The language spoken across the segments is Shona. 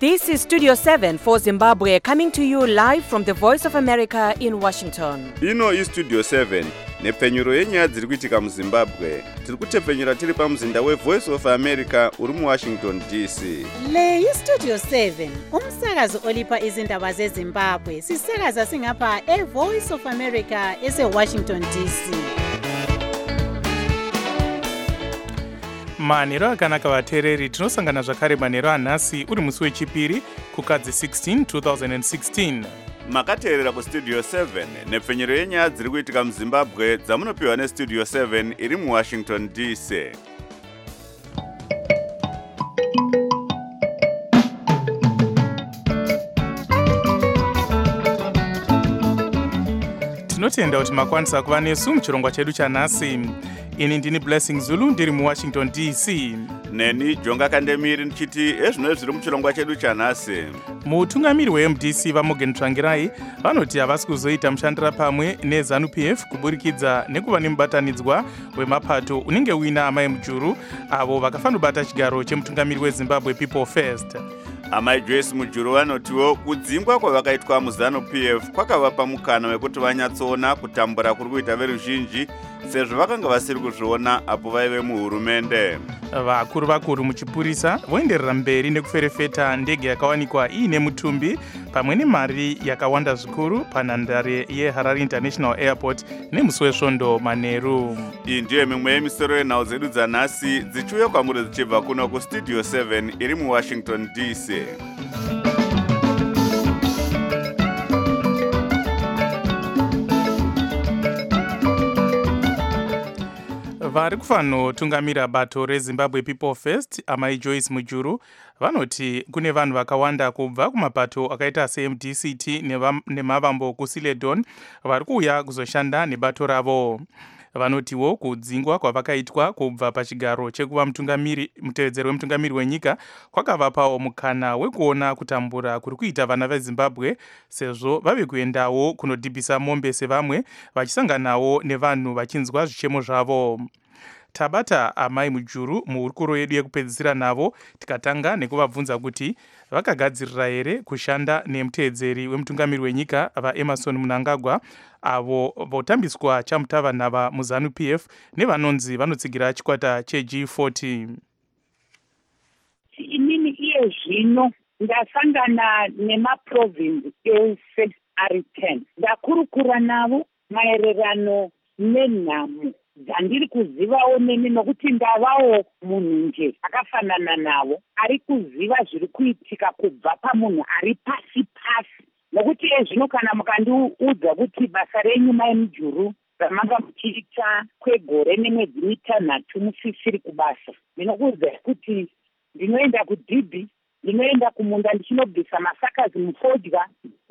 This is Studio 7 for Zimbabwe, coming to you live from the Voice of America in Washington. Ino iStudio 7 nepfenyuro yenyaya dziri kuitika muZimbabwe. Tiri kutepfenyura tiri pamuzinda weVoice of America uri muWashington DC. Le iStudio 7 umsakazo olipa izindaba zeZimbabwe. Sisakaza singapha eVoice of America eseWashington DC. Manhero akanaka vateereri, tinosangana zvakare manhero anhasi uri musi wechipiri kukadzi 16 2016. Makateerera kuStudio 7 nepfenyuro yenyaya dziri kuitika muZimbabwe dzamunopiwa neStudio 7 iri muWashington DC. Tinotenda kuti makwanisa kuva nesu muchirongwa chedu chanhasi. Ini ndini Blessing Zulu ndiri muWashington DC. Neni Jonga Kandemiri ndichiti ezvino zviri muchirongwa chedu chanhasi. Mutungamiri weMDC vaMorgan Tsvangirai vanoti havasi kuzoita mushandira pamwe neZANU-PF kuburikidza nekuva nemubatanidzwa wemapato unenge uina Amai Mujuru avo vakafanira kubata chigaro chemutungamiri weZimbabwe People First. Amai Joyce Mujuru vanotiwo kudzingwa kwavakaitwa muZANU-PF kwakavapa mukana wekuti vanyatsoona kutambura kuri kuita veruzhinji sezvo vakanga vasiri kuzviona apo vaive muhurumende. Vakuru muchipurisa voenderera mberi nekuferefeta ndege yakawanikwa iine mutumbi pamwe nemari yakawanda zvikuru panhandare yeHarare International Airport nemusi wesvondo manheru. Iyi ndiyo mimwe yemisoro yenhau dzedu dzanhasi dzichiuya kwamuri dzichibva kuno kuStudio 7 iri muWashington DC. Vari kufanotungamira bato reZimbabwe People First, Amai Joyce Mujuru, vanoti kune vanhu vakawanda kubva kumapato akaita seMDCT nemavambo kuSiledon vari kuuya kuzoshanda nebato ravo. Vanotiwo kudzingwa kwavakaitwa kubva pachigaro chekuva mutevedzeri wemutungamiri wenyika kwakavapawo mukana wekuona kutambura kuri kuita vana veZimbabwe sezvo vave kuendawo kunodhibhisa mombe sevamwe vachisanganawo nevanhu vachinzwa zvichemo zvavo. Tabata Amai Mujuru muhurukuro yedu yekupedzisira navo tikatanga nekuvabvunza kuti vakagadzirira here kushanda nemutevedzeri wemutungamiri wenyika vaEmmerson Mnangagwa avo votambiswa chamutavanhava muZANU-PF nevanonzi vanotsigira chikwata cheG40. Inini iye zvino ndasangana nemaprovinsi ese ari 10 ndakurukura navo maererano nenhamo dzandiri kuzivawo neni nokuti ndavawo munhu nje akafanana navo ari kuziva zviri kuitika kubva pamunhu ari pasi pasi. Nokuti zvino kana mukandiudza kuti basa renyu Mai Mujuru ramanga muchiita kwegore nemwedzi mitanhatu musisiri kubasa, ndinokuudza kuti ndinoenda kudhibhi, ndinoenda kumunda ndichinobvisa masakazi mufodya,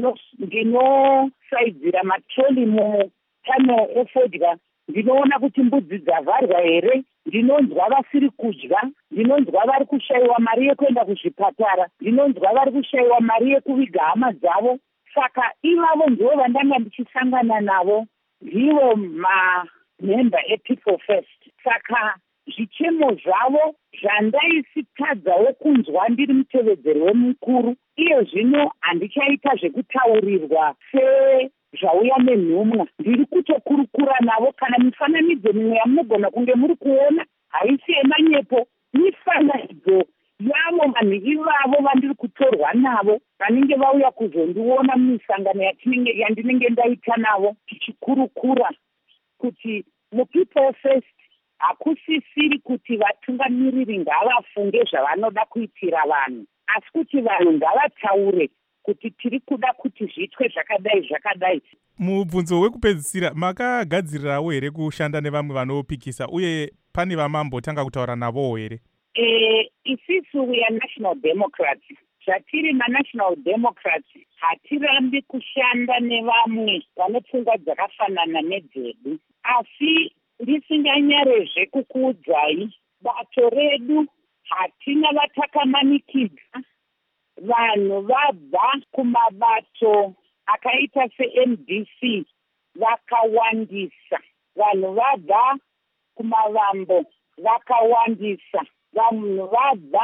ndinosaidzira matroli mutano efodya, ndinoona kuti mbudzi dzavharwa here, ndinonzwa vasiri kudya, ndinonzwa vari kushayiwa mari yekuenda kuzvipatara, ndinonzwa vari kushayiwa mari yekuviga hama dzavo. Saka ivavo ndivo vandanga ndichisangana navo, ndivo mamemba ePeople First. Saka zvichemo zvavo zvandaisitadzawo kunzwa ndiri mutevedzeri wemukuru, iyo zvino handichaita zvekutaurirwa sezvauya nenhumwa. Ndiri kutokurukura navo. Kana mifananidzo mimwe yamunogona kunge muri kuona haisi yemanyepo, mifananidzo yavo vanhu ivavo vandiri kutorwa navo vanenge vauya kuzondiona mumisangano yandinenge ndaita navo tichikurukura kuti muPeople First hakusisiri kuti vatungamiriri ngavafunge zvavanoda kuitira vanhu, asi kuti vanhu ngavataure kuti tiri kuda kuti zviitwe zvakadai. Mubvunzo wekupedzisira, makagadzirirawo here kushanda nevamwe vanopikisa uye pane vamambotanga kutaura navowo here? Isisu we are National Democrats. Zvatiri maNational Democrats hatirambi kushanda nevamwe vanopfungwa dzakafanana nedzedu. Asi ndisinganyarezve kukuudzai, bato redu hatina vatakamanikidza. Vanhu vabva kumabato akaita seMDC vakawandisa, vanhu vabva kumavambo vakawandisa, vanhu vabva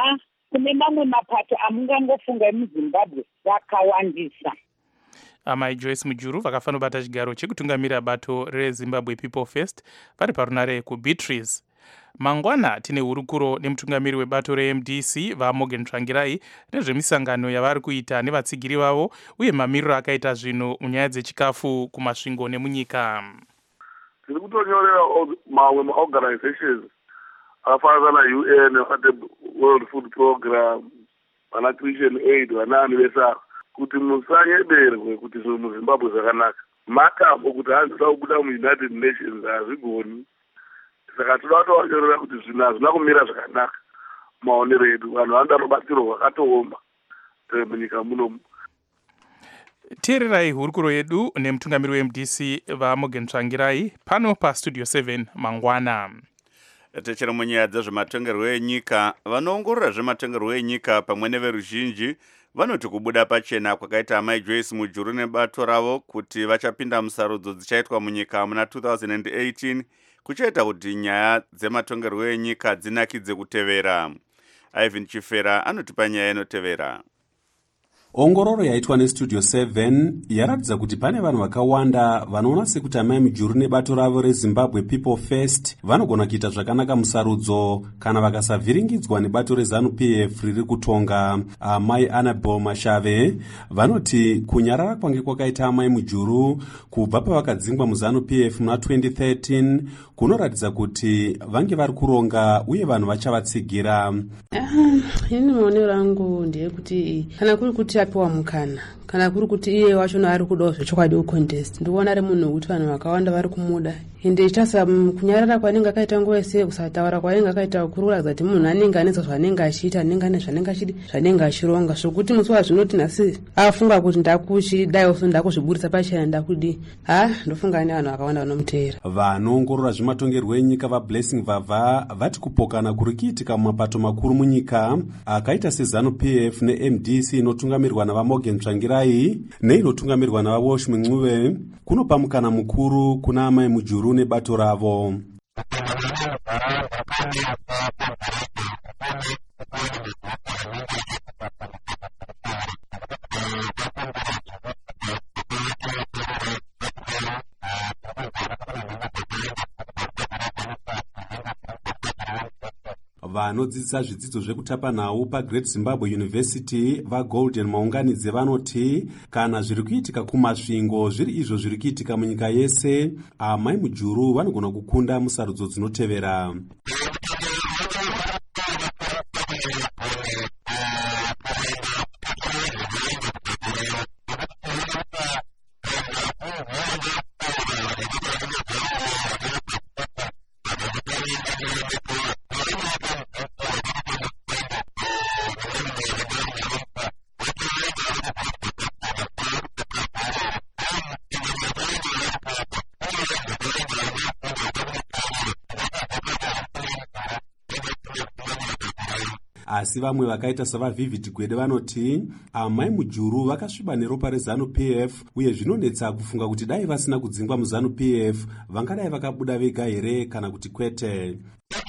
kune mamwe mapato amungangofunga emuzimbabwe vakawandisa. amai Joyce Mujuru vakafanira kubata chigaro chekutungamira bato reZimbabwe People First vari parunare kuBeatrice. Mangwana tine hurukuro nemutungamiri webato reMDC vaMorgan Tsvangirai nezvemisangano yavari kuita nevatsigiri vavo uye mamiriro akaita zvinhu munyaya dzechikafu kumasvingo nemunyika. Tiri kutonyorera mamwe maorganizations akafanana naUN, World Food Program, vana Christian Aid, vanaani vesa kuti musanyeberwe kuti zvinhu muZimbabwe zvakanaka. Matambo kuti hanzira kubuda muUnited Nations hazvigoni. Saka toda kutonyorera kuti zvinhu hazvina kumira zvakanaka maonero edu. Vanhu vanoda rubatsiro rwakatooma munyika munomu. Teererai hurukuro yedu nemutungamiri weMDC vaMorgan Tsvangirai pano paStudio 7 mangwana. Techera munyaya dzezvematongerwo enyika, vanoongorora zvematongerwo enyika pamwe neveruzhinji vanoti kubuda pachena kwakaita amai Joyce Mujuru nebato ravo kuti vachapinda musarudzo dzichaitwa munyika muna 2018 kuchaita kuti nyaya dzematongerwo enyika dzinakidze kutevera. Ivan Chifera anotipa nyaya inotevera. Ongororo yaitwa neStudio 7 yaratidza kuti pane vanhu vakawanda vanoona sekuti amai Mujuru nebato ravo reZimbabwe People First vanogona kuita zvakanaka musarudzo kana vakasavhiringidzwa nebato reZANU-PF riri kutonga. Amai Annabel Mashave vanoti kunyarara kwange kwakaita amai Mujuru kubva pavakadzingwa muZANU-PF muna 2013 kunoratidza kuti vange vari kuronga uye vanhu vachavatsigira. Ini maonero rangu ndeyekuti kana kuri kuti apiwa mukana kana kuri kuti iye wacho ari kudawo zvechokwadi kucontest ndikuona ari munhu wekuti vanhu vakawanda vari kumuda ende chasa kunyarara kwanenge akaita nguva yese kusataura kwanenge akaita kuratidza kuti munhu anenge anetsa zvanenge achiita anenge ane zvanenge achironga zvokuti musi wazvinoti nhasi afunga kuti ndakuchidai so ndakuzviburisa pachena ndakudi ndofunga ane vanhu vakawanda vanomuteera. Vanoongorora zvematongerwo enyika vaBlessing Vava vati kupokana kuri kuitika mumapato makuru munyika akaita seZANU-PF neMDC inotungamirwa navaMorgan Tsvangirai neinotungamirwa navaWalsh Mncube kunopa mukana mukuru kuna amai Mujuru nebato ravo. Vanodzidzisa zvidzidzo zvekutapa nhau paGreat Zimbabwe University vaGolden maunganidze vanoti kana zviri kuitika kumasvingo zviri izvo zviri kuitika munyika yese, amai Mujuru vanogona kukunda musarudzo dzinotevera. Asi vamwe vakaita savaVivid Gwede vanoti amai Mujuru vakasviba neropa reZANU-PF uye zvinonetsa kufunga kuti dai vasina kudzingwa muZANU-PF vangadai vakabuda vega here kana kuti kwete.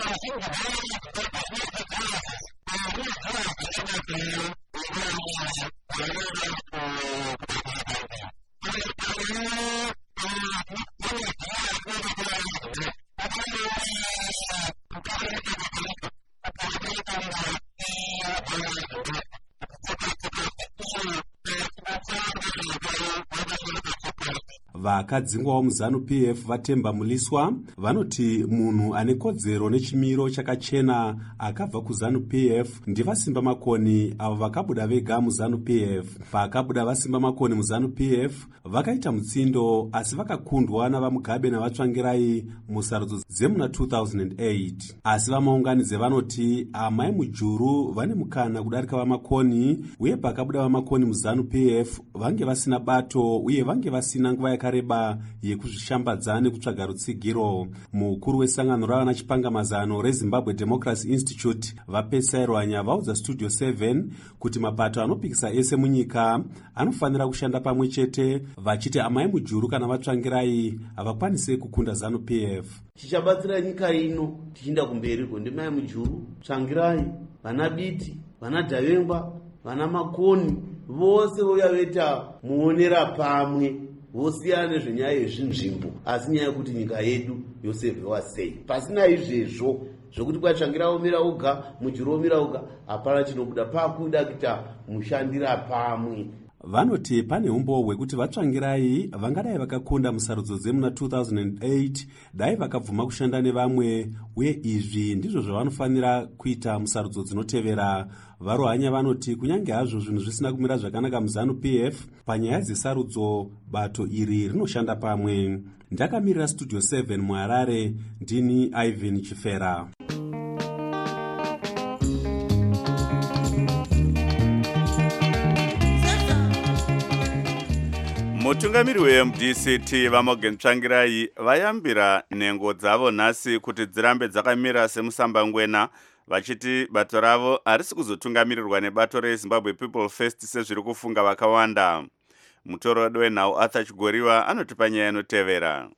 Vakadzingwawo muZANU-PF vaTemba Muliswa vanoti munhu ane kodzero nechimiro chakachena akabva kuZANU-PF ndivasimba makoni avo vakabuda vega muZANU-PF. Pakabuda vasimba makoni muZANU-PF vakaita mutsindo asi vakakundwa navaMugabe navaTsvangirai musarudzo dzemuna 2008. Asi vamaunganidze vanoti amai Mujuru vane mukana kudarika vamakoni uye pakabuda vamakoni muZANU-PF vange vasina bato uye vange vasina nguva yakareba yekuzvishambadza nekutsvaga rutsigiro. Mukuru wesangano ravana chipangamazano reZimbabwe Democracy Institute vaPesai Rwanya vaudza Studio 7 kuti mapato anopikisa ese munyika anofanira kushanda pamwe chete vachiti amai Mujuru kana vaTsvangirai havakwanise kukunda ZANU-PF. Tichabatsira nyika ino tichienda kumberi ndimai Mujuru, Tsvangirai, vana Biti vana Davengwa, vana Makoni, vose vouya veta muonera pamwe, vosiyana nezvenyaya yezvinzvimbo, asi nyaya yekuti nyika yedu yosevhewa sei. Pasina izvezvo zvokuti kwatsvangira omira oga, Mujuru omira oga, hapana chinobuda. Pakuda kuita mushandira pamwe. Vanoti pane umbo hwekuti vatsvangirai vangadai vakakunda musarudzo dzemuna 2008 dai vakabvuma kushanda nevamwe, uye izvi ndizvo zvavanofanira kuita musarudzo dzinotevera. Varohanya vanoti kunyange hazvo zvinhu zvisina kumira zvakanaka muZANU PF, panyaya dzesarudzo bato iri rinoshanda pamwe. Ndakamirira Studio 7 muHarare, ndini Ivan Chifera. mutungamiri weMDCT vaMorgan Tsvangirai vayambira nhengo dzavo nhasi kuti dzirambe dzakamira semusambangwena, vachiti bato ravo harisi kuzotungamirirwa nebato reZimbabwe People First sezviri kufunga vakawanda. Mutoro wenhau Arthur Chigoriwa anotipa nyaya inotevera.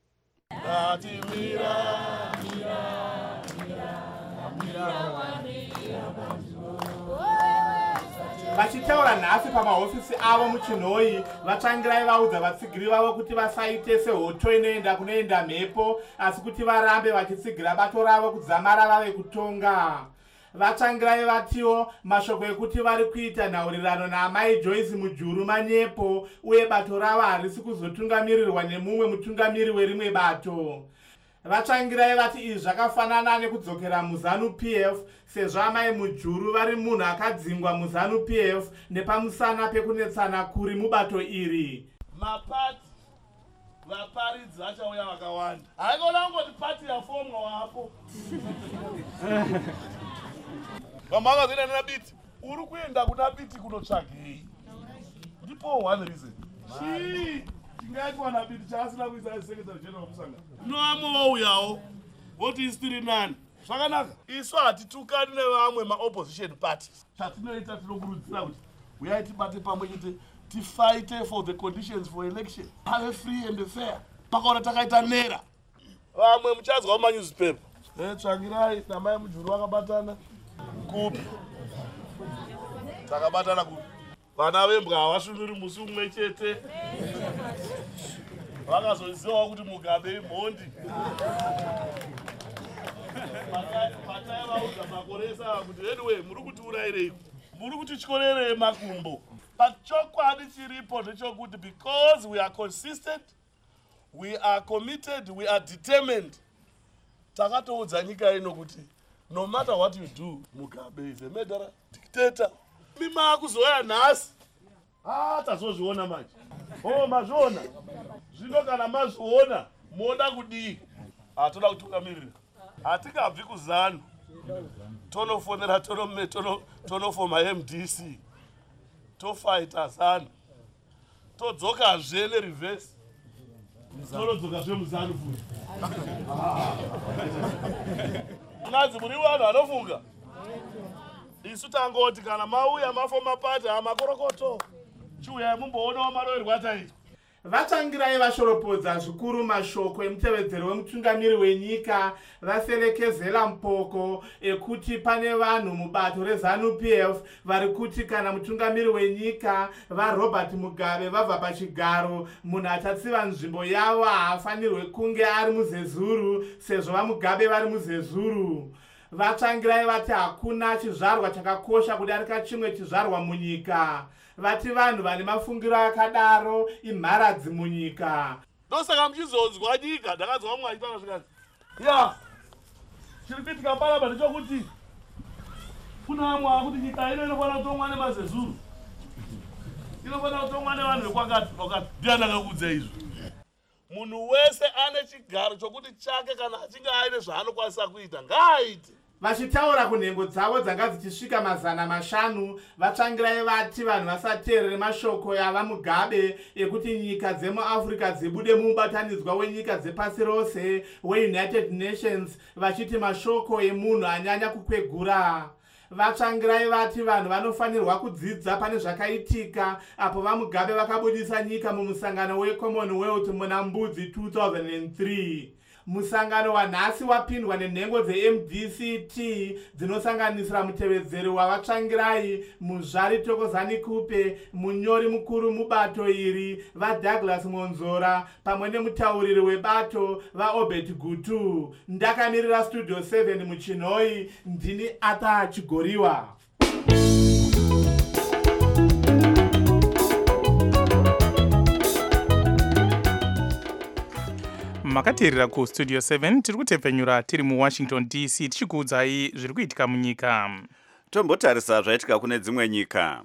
Vachitaura nhasi pamahofisi avo muChinhoi, Vatsvangirai vaudza vatsigiri vavo kuti vasaite sehoto inoenda kunoenda mhepo, asi kuti varambe vachitsigira bato ravo kudzamara vave kutonga. Vatsvangirai vatiwo mashoko ekuti vari kuita nhaurirano naamai Joyce Mujuru manyepo, uye bato ravo harisi kuzotungamirirwa nemumwe mutungamiri werimwe bato. Vatsvangirai vati izvi zvakafanana nekudzokera muZANU PF, sezvo amai Mujuru vari munhu akadzingwa muZANU PF nepamusana pekunetsana kuri mubato iri. Mapati vaparidzi vachauya vakawanda. Haikona kungoti pati yafomwa wapo. Vamangazina nabiti, uri kuenda kuna biti kunotsvagei. Ndipo one reason. Tingaitwa na biti chasina kuisa Secretary General kusanga. Noamo uyawo. What is tiri nani? Zvakanaka. Isu hatitukani nevamwe ma-opposition parties. Chatinoita tinokurudzira kuti uyai tibate pamwe chete tifight for the conditions for election. Have free and fair. Pakaona takaita nera. Vamwe muchadzwa mumanyuzipepa. Tsvangirai namai Mujuru vakabatana. Kupi. Takabatana kupi. Vana vembwa havashumiri musi umwe chete. Vakazozivawo kuti Mugabe imhondi. Patai vaudza makoresa kuti anyway muri kutiurayireiko, muri kutityorerei makumbo. Pachokwadi chiripo ndechokuti because we are consistent, we are committed, we are determined, takatoudza nyika ino kuti no matter what you do, Mugabe is a murderer, dictator. Mima kuzoya nhasi, tazozviona manje. Mazviona. Zvino kana mazviona, moda kudii? Toda kutungamirira. Hatingabvi kuZANU. Tonofonera tonofoma MDC. Tofighta ZANU. Todzokazve nereverse. Tonodzokazve muZANU futi. Ngazi muri vanhu vanofunga. Isu tangoti kana mauya mafoma pati hamakorokoto. Chiuyai mumboonawo maroverwo ataitwa. Vatsvangirai vashoropodza zvikuru mashoko emutevedzero wemutungamiri wenyika vaserekezera mupoko ekuti pane vanhu mubato reZANU PF vari kuti kana mutungamiri wenyika vaRobert Mugabe vabva pachigaro, munhu achatsiva nzvimbo yavo haafanirwe kunge ari muZezuru sezvo vaMugabe vari muZezuru. Vatsvangirai vati hakuna chizvarwa chakakosha kudarika chimwe chizvarwa munyika. Vati vanhu vane mafungiro akadaro imharadzi munyika. Ndosaka muchizonzwa nyika, ndakazwa mumwe achitaura zvikati. Chiri kuitika panapa ndechokuti kuna vamwe vakuti nyika ino inofanira kutongwa nemaZezuru. Inofanira kutongwa nevanhu vekwakati kwakati. Ndiani akakuudza izvi? Munhu wese ane chigaro chokuti chake kana achinge aine zvaanokwanisa kuita ngaaite. Vachitaura kunhengo dzavo dzanga dzichisvika 500, vatsvangirai vati vanhu vasateerere mashoko yavaMugabe ekuti nyika dzemuAfrica dzibude mubatanidzwa wenyika dzepasi rose weUnited Nations, vachiti mashoko emunhu anyanya kukwegura. Vatsvangirai vati vanhu vanofanirwa kudzidza pane zvakaitika apo vaMugabe vakabudisa nyika mumusangano weCommonwealth muna Mbudzi 2003. Musangano wanhasi wapindwa nenhengo dzeMDCT dzinosanganisira mutevedzeri wavatsvangirai Muzvari Thokozani Kupe, munyori mukuru mubato iri vaDouglas Monzora pamwe nemutauriri webato vaObert Gutu. Ndakamirira Studio 7 muChinoi, ndini Ata Chigoriwa. Makateerera ku Studio 7 tiri kutepfenyura tiri muWashington DC tichikuudzai zviri kuitika munyika. Tombotarisa zvaitika kune dzimwe nyika.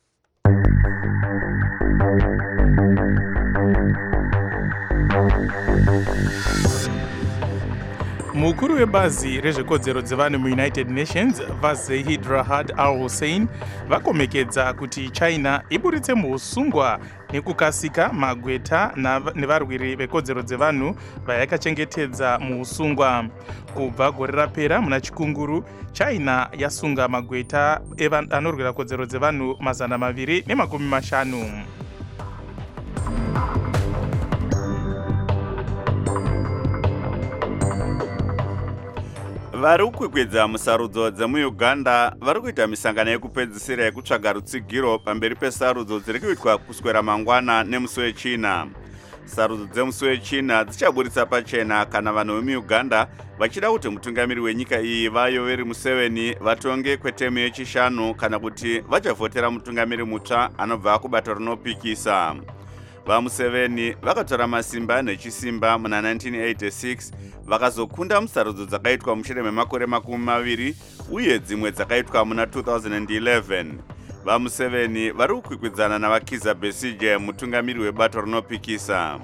Mukuru webazi rezvekodzero dzevanhu muUnited Nations vaZahid Ra'ad Al Hussein vakomekedza kuti China iburitse muusungwa nekukasika magweta nevarwiri vekodzero dzevanhu vayakachengetedza muusungwa. Kubva gore rapera muna chikunguru, China yasunga magweta anorwira kodzero dzevanhu 250. Vari kukwikwidza musarudzo dzemuUganda vari kuita misangano yekupedzisira yekutsvaga rutsigiro pamberi pesarudzo dziri kuitwa kuswera mangwana nemusi weChina. Sarudzo dzemusi weChina dzichaburitsa pachena kana vanhu vemuUganda vachida kuti mutungamiri wenyika iyi vaYoweri Museveni vatonge kwetemu yechishanu kana kuti vachavhotera mutungamiri mutsva anobva kubato rinopikisa. VaMuseveni vakatora masimba nechisimba muna 1986 vakazokunda musarudzo dzakaitwa mushure memakore 20 uye dzimwe dzakaitwa muna 2011. VaMuseveni vari kukwikwidzana navaKizza Besigye mutungamiri webato rinopikisa.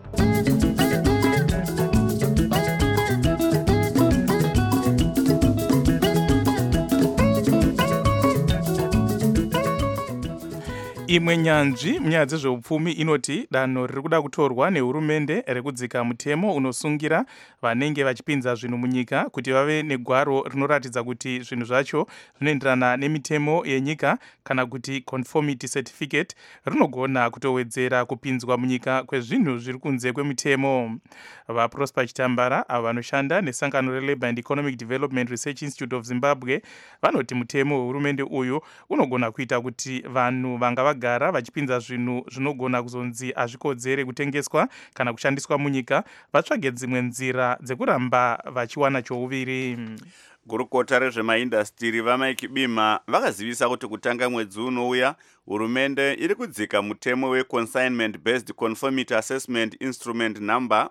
Imwe nyanzvi munyaya dzezveupfumi inoti danho riri kuda kutorwa nehurumende rekudzika mutemo unosungira vanenge vachipinza zvinhu munyika kuti vave negwaro rinoratidza kuti zvinhu zvacho zvinoenderana nemitemo yenyika kana kuti conformity certificate rinogona kutowedzera kupinzwa munyika kwezvinhu zviri kunze kwemitemo. VaProsper Chitambara avo vanoshanda nesangano reLabour and Economic Development Research Institute of Zimbabwe vanoti mutemo wehurumende uyu unogona kuita kuti vanhu vanga vagara vachipinza zvinhu zvinogona kuzonzi hazvikodzere kutengeswa kana kushandiswa munyika vatsvage dzimwe nzira dzekuramba vachiwana chouviri. Gurukota rezvemaindastiri vaMike Bima vakazivisa kuti kutanga mwedzi unouya hurumende iri kudzika mutemo weConsignment Based Conformity Assessment Instrument number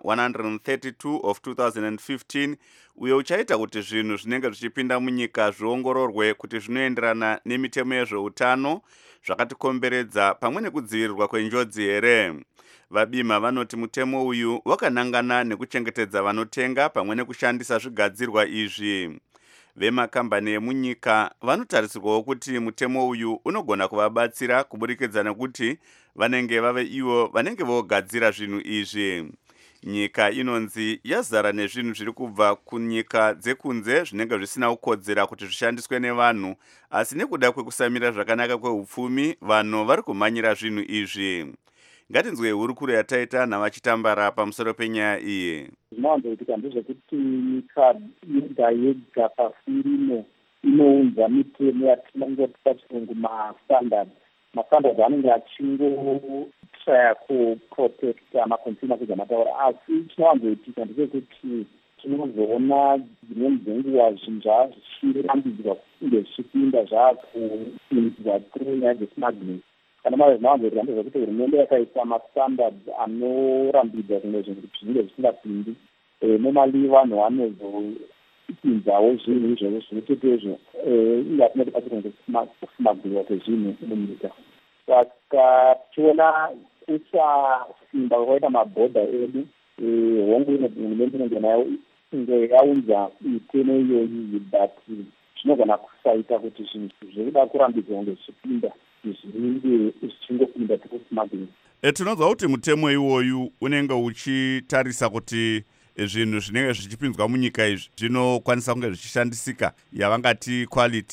132 of 2015 uyo uchaita kuti zvinhu zvinenge zvichipinda munyika zviongororwe kuti zvinoenderana nemitemo yezveutano zvakatikomberedza pamwe nekudzivirirwa kwenjodzi here. VaBima vanoti mutemo uyu wakanangana nekuchengetedza vanotenga pamwe nekushandisa zvigadzirwa izvi. Vemakambani emunyika vanotarisirwawo kuti mutemo uyu unogona kuvabatsira kuburikidza nekuti vanenge vave ivo vanenge vogadzira zvinhu izvi. Nyika inonzi yazara nezvinhu zviri kubva kunyika dzekunze zvinenge zvisina kukodzera kuti zvishandiswe nevanhu, asi nekuda kwekusamira zvakanaka kweupfumi vanhu vari kumhanyira zvinhu izvi. Ngatinzwe hurukuro yataita navaChitambara pamusoro penyaya iyi. Zvinowanzoitika ndezvekuti nyika yega yega pasi rino inounza mitemo yatinongoti pachirungu mastandards. Mastandards anenge achingotraya kuprotecta maconsumer kuza mataura, asi chinowanzoitika ndechekuti tinozoona dzimweni dzenguva zvinhu zvichirambidzwa kunge zvichipinda zvakupinzwa through nyaya dzesmuggling. Kana mari zvinowanzoitika ndezvekuti hurumende yakaisa mastandards anorambidza kumwe zvinhu kuti zvinge zvisingapindi. Normally vanhu vanozopinzawo zvinhu izvozvo zvinotetezvo ingatinoti pachirungu kusmagulwa kwezvinhu munyika. Saka tichiona kusasimba kwakaita mabhodha edu, hongu hurumende inenge nayo inge yaunza mitemo iyoyi but zvinogona kusaita kuti zvinhu zvirikuda kurambidzwa kunge zvichipinda zvinenge zvichingopinda tikusmagling. Tinonzwa kuti mutemo iwoyu unenge uchitarisa kuti zvinhu zvinenge zvichipinzwa munyika izvi zvinokwanisa kunge zvichishandisika, yavangati quality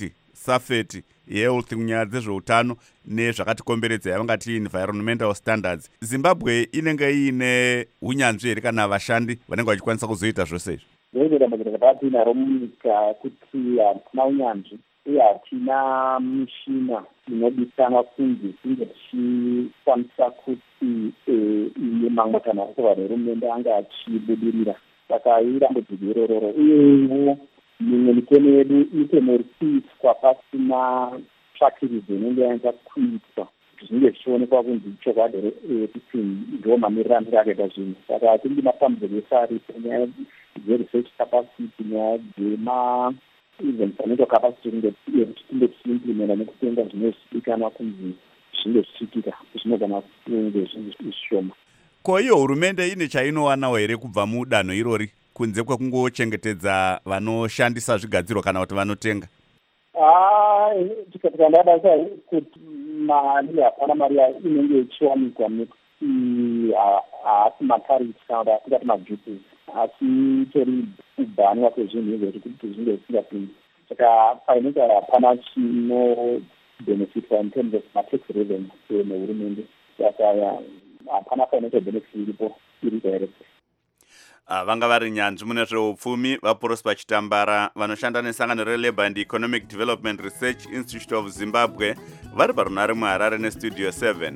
safety health munyaya dzezveutano nezvakatikomberedza yavangati environmental standards. Zimbabwe inenge ine unyanzvi here kana vashandi vanenge vachikwanisa kuzoita zvose izvi? Ndezvo dambudziko ratatinaro munyika kuti hatina unyanzvi uye hatina mishina inodikanwa kunzi tinge tichikwanisa kuti iye mamwe kana kuva rehurumende anga achibudirira. Saka irambudziko irororo uyewo mimwe mitemo yedu mitemo iri kuitwa pasina tsvakiridzo inenge yaenza kuitwa kuti zvinge zvichionekwa kunzi chokwadi kuti ndo mamiriro akaita zvinhu. Saka hatindi matambudziko ese aripo, nyaya dzeresearch capacity, nyaya even financial capacity yekuti tinge tichiimplementa nekutenga zvine zvidikanwa kunzi zvinge zvichiitika zvinogona kunge zvishoma. Ko iyo hurumende ine chainowanawo here kubva mudanho irori kunze kwekungochengetedza vanoshandisa zvigadzirwa kana kuti vanotenga? Tikandadasa kuti mari hapana mari inenge ichiwanikwa nekuti haasi matarifu kana kuti hatingati maduties, asi itori kubhanwa kwezvinhu izvo kuti zvinge zvisingapindi. Saka financial hapana chinobenefitwa in terms of matax revenue nehurumende. Saka hapana financial benefit iripo iri direct. Vanga vari nyanzvi mune zveupfumi vaProsper Chitambara vanoshanda nesangano reLabour and Economic Development Research Institute of Zimbabwe vari parunhare muHarare nestudio 7.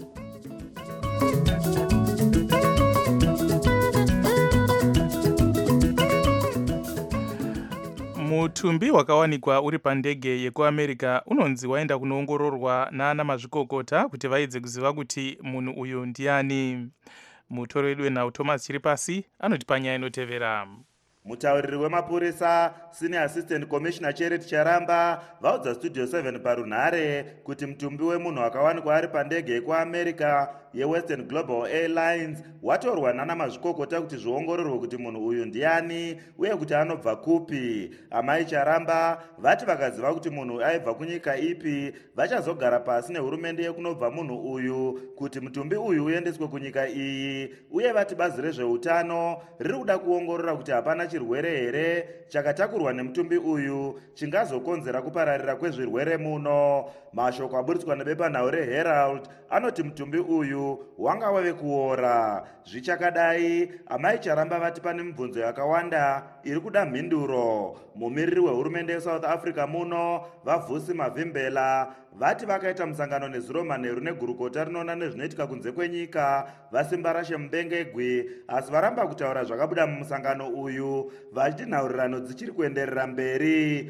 Mutumbi wakawanikwa uri pandege yekuAmerica unonzi waenda kunoongororwa naana mazvikokota kuti vaidze kuziva kuti munhu uyu ndiani. Mutori wedu wenhau Thomas Chiripasi anoti panyaya inotevera. Mutauriri wemapurisa Senior Assistant Commissioner Charity Charamba vaudza Studio 7 parunhare kuti mutumbi wemunhu akawanikwa ari pandege yekuAmerica yeWestern Global Airlines watorwa nana mazvikokota kuti zviongororwe kuti munhu uyu ndiani uye kuti anobva kupi. Amai Charamba vati vakaziva kuti munhu aibva kunyika ipi vachazogara pasi nehurumende yekunobva munhu uyu kuti mutumbi uyu uendeswe kunyika iyi, uye vati bazi rezveutano riri kuda kuongorora kuti hapana chirwere here chakatakurwa nemutumbi uyu chingazokonzera kupararira kwezvirwere muno. Mashoko aburitswa nebepanhau reHerald anoti mutumbi uyu wanga wave kuora. Zvichakadai, amai Charamba vati pane mibvunzo yakawanda iri kuda mhinduro. Mumiriri wehurumende yeSouth Africa muno vaVhusi Mavimbela vati vakaita musangano nezuro manheru negurukota rinoona nezvinoitika kunze kwenyika vaSimbarashe Mubengegwi, asi varamba kutaura zvakabuda mumusangano uyu vachiti nhaurirano dzichiri kuenderera mberi.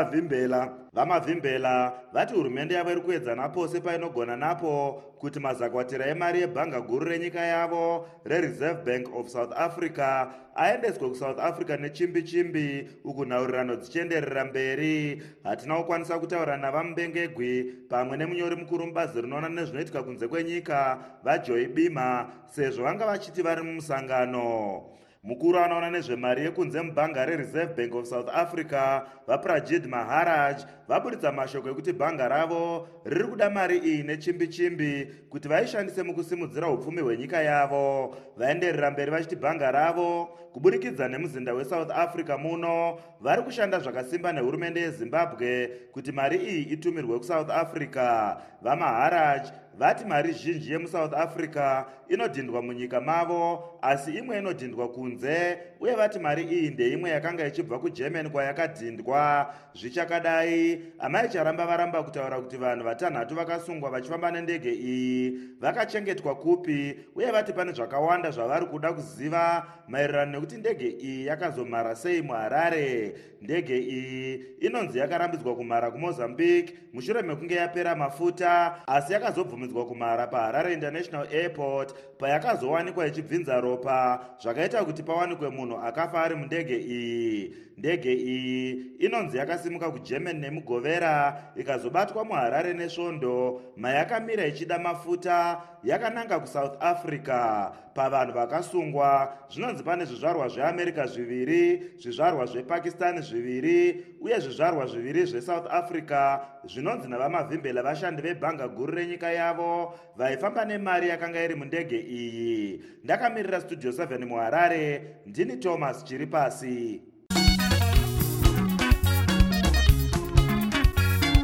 Vamavimbela vati hurumende yavo iri kuedza napose painogona napo kuti mazakwatira emari yebhanga guru renyika yavo reReserve Bank of South Africa aendeswe kuSouth Africa nechimbi-chimbi uku nhaurirano dzichienderera mberi. Hatina kukwanisa kutaura navaMubengegwi pamwe nemunyori mukuru mubazi rinoona nezvinoitika kunze kwenyika vaJoy Bima sezvo vanga vachiti vari mumusangano. Mukuru anoona nezvemari yekunze mubhanga reReserve Bank of South Africa vaPrajid Maharaj vaburitsa mashoko ekuti bhanga ravo riri kuda mari iyi nechimbi-chimbi kuti vaishandise mukusimudzira upfumi hwenyika yavo. Vaenderera mberi vachiti bhanga ravo kuburikidza nemuzinda weSouth Africa muno vari kushanda zvakasimba nehurumende yeZimbabwe kuti mari iyi itumirwe kuSouth Africa. VaMaharaj vati mari zhinji yemuSouth Africa inodhindwa munyika mavo asi imwe inodhindwa kunze, uye vati mari iyi ndeimwe yakanga ichibva kuGermany kwayakadhindwa. Zvichakadai, amai Charamba varamba kutaura kuti vanhu vatanhatu vakasungwa vachifamba nendege iyi vakachengetwa kupi, uye vati pane zvakawanda zvavari kuda kuziva maererano nekuti ndege iyi yakazomhara sei muHarare. Ndege iyi inonzi yakarambidzwa kumhara kuMozambique mushure mekunge yapera mafuta, asi yakazobvumidzwa kumhara paHarare International Airport payakazowanikwa ichibvinza ropa zvakaita kuti pawanikwe munhu akafa ari mundege iyi. Ndege iyi inonzi yakasimuka kuGermany nemugovera ikazobatwa muHarare nesvondo mayakamira ichida mafuta yakananga kuSouth Africa. Pavanhu vakasungwa zvinonzi pane zvizvarwa zveAmerica 2, zvizvarwa zvePakistan 2 uye zvizvarwa 2 zveSouth Africa zvinonzi navamavimbela vashandi vebhanga guru renyika yavo vaifamba nemari yakanga iri mundege iyi. Ndakamirira Studio 7 muHarare, ndini Thomas Chiripasi.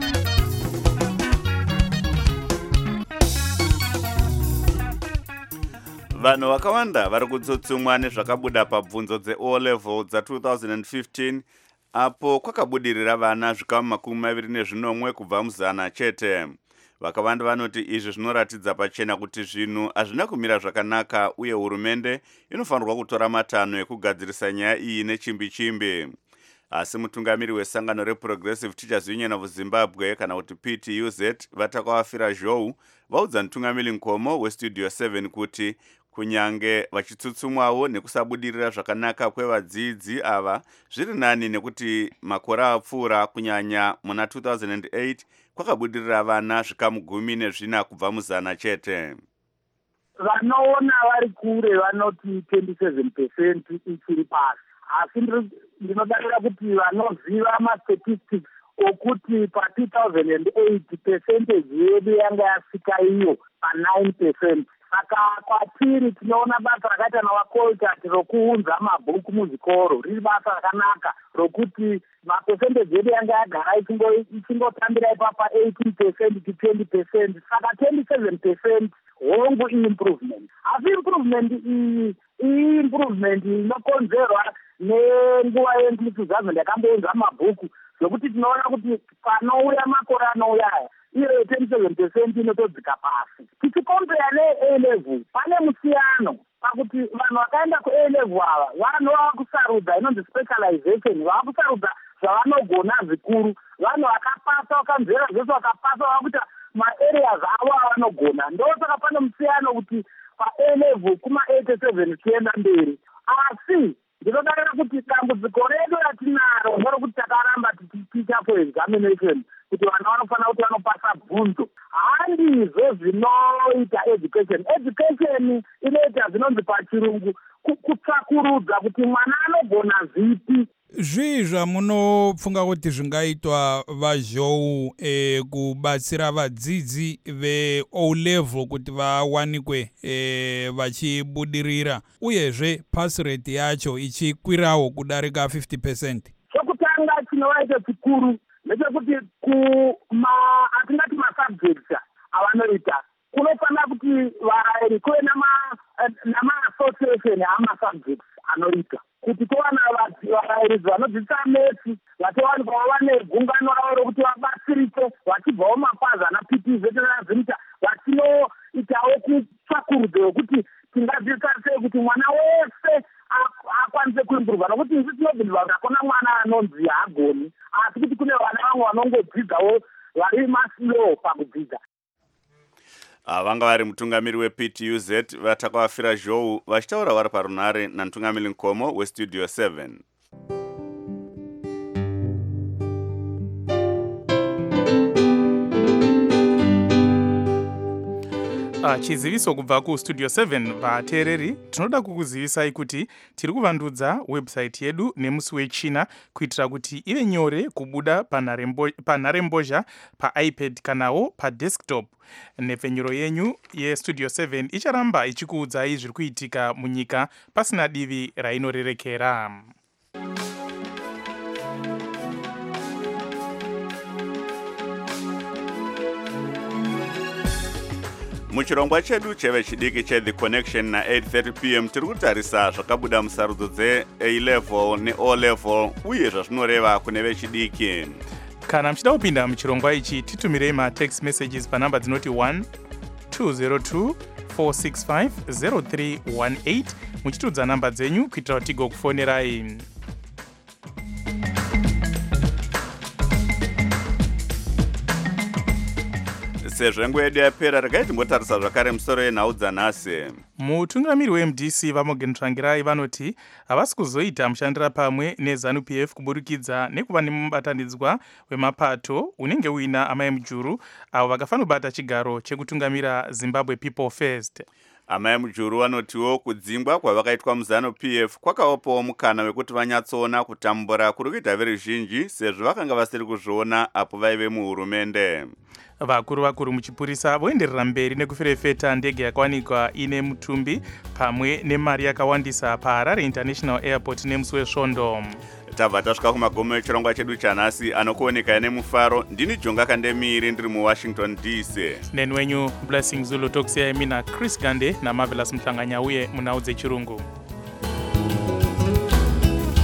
vanhu vakawanda vari kutsutsumwa nezvakabuda pabvunzo dze-O level dza2015 apo kwakabudirira vana zvikamu 24 kubva muzana chete. Vakawanda vanoti izvi zvinoratidza pachena kuti zvinhu hazvina kumira zvakanaka uye hurumende inofanirwa kutora matanho ekugadzirisa nyaya iyi nechimbi-chimbi. Asi mutungamiri wesangano reProgressive Teachers Union of Zimbabwe kana kuti PTUZ Vatakawafira Zhou vaudza mutungamiri Nkomo weStudio 7 kuti kunyange vachitsutsumwawo nekusabudirira zvakanaka kwevadzidzi ava zviri nani nekuti makore apfuura kunyanya muna 2008 kwakabudirira vana zvikamu 14 kubva muzana chete. Vanoona vari kure vanoti 27% ichiri pasi. Asi ndinodarira kuti vanoziva mastatistics okuti pa2008 percentage yedu yanga yasvika iyo pa9%. Saka kwatiri tinoona basa rakaita navakoltati rokuunza mabhuku muzvikoro riri basa rakanaka rokuti mapercentage yedu yanga yagara ichingotambira ipapa 18% to 20%. Saka 27% hongu improvement. Asi improvement iyi improvement inokonzerwa nenguva ye2000 yakambounza mabhuku zvokuti tinoona kuti panouya makore anouya iyo 27% inotodzika pasi. Tichikompeya ne-A level pane musiyano pakuti vanhu vakaenda ku-A level ava vanhu vakusarudza inonzi specialization, vakusarudza zvavanogona zvikuru. Vanhu vakapasa vakanzvera zvese vakapasa vakuita maareas avo avanogona. Ndosaka pane musiyano kuti pa-A level kuma-87 tienda mberi. Asi ndinodarira kuti dambudziko redu ratinaro ndorokuti takaramba tichiita for examination kuti vana vanofanira kuti vanopasa bvunzo. Handizvo zvinoita education. Education inoita zvinonzi pachirungu kutsvakurudza kuti mwana anogona zvipi. Zvii zvamunopfunga kuti zvingaitwa vaZhou kubatsira vadzidzi ve-O level kuti vawanikwe vachibudirira uyezve pass rate yacho ichikwirawo kudarika 50%? Chokutanga chinovaita chikuru ndechekuti atingati masubjects avanoita kunofanira kuti varayiri kuve nama-association amasubjects anoita kuti towana varayirizi vanodzidzisa metsi vatowanikwawo vane gungano ravo rokuti vabatsirike vachibvawo mapazi ana PTZ nazvinita vachinoitawo kutsvakurudza yokuti tingadzidzisa sei kuti mwana wese akwanise kuimprova, nokuti isi tinobvunza kuti hakuna mwana anonzi haagoni, asi kuti kune vana vamwe vanongodzidzawo vari maslow pakudzidza. Vanga vari mutungamiri wePTUZ Vatakawafira Zhou vachitaura vari parunare namutungamiri Nkomo weStudio 7. Chiziviso kubva kuStudio 7 vateereri, tinoda kukuzivisai kuti tiri kuvandudza website yedu nemusi wechina kuitira kuti ive nyore kubuda panharembozha paIPad kanawo padesktop. Nhepfenyuro yenyu yeStudio 7 icharamba ichikuudzai zviri kuitika munyika pasina divi rainorerekera. Muchirongwa chedu cheve chidiki cheThe Connection na 8:30 p.m. tiri kutarisa zvakabuda musarudzo dze-A level ne-O level uye zvazvinoreva kune vechidiki. Kana muchida kupinda muchirongwa ichi titumirei matext messages panhamba dzinoti 1202 465 0318 muchitudza namba dzenyu kuitira kuti tigokufonerai. Sezvo nguva yedu yapera, regai timbotarisa zvakare musoro yenhau dzanhasi. Mutungamiri weMDC Vamogen Tsvangirai vanoti havasi kuzoita mushandira pamwe neZANU-PF kuburikidza nekuva nemubatanidzwa wemapato unenge uina Amai Mujuru avo vakafanira kubata chigaro chekutungamira Zimbabwe People First. Amai Mujuru vanotiwo kudzingwa kwavakaitwa muZANU-PF kwakavapawo mukana wekuti vanyatsoona kutambura kuri kuita veruzhinji sezvo vakanga vasiri kuzviona apo vaive muhurumende. Vakuru muchipurisa voenderera mberi nekufefeta ndege yakawanikwa ine mutumbi pamwe nemari yakawandisa paHarare International Airport nemusi wesvondo. tabva tasvika kumagomo echirongwa chedu chanhasi anokuoneka nemufaro. Ndini Jonga Kandemiri ndiri muWashington DC. Neni wenyu Blessing Zulu tokusiyai mina Chris Gande naMarvelous Mhlanganya uye munhau dzechirungu.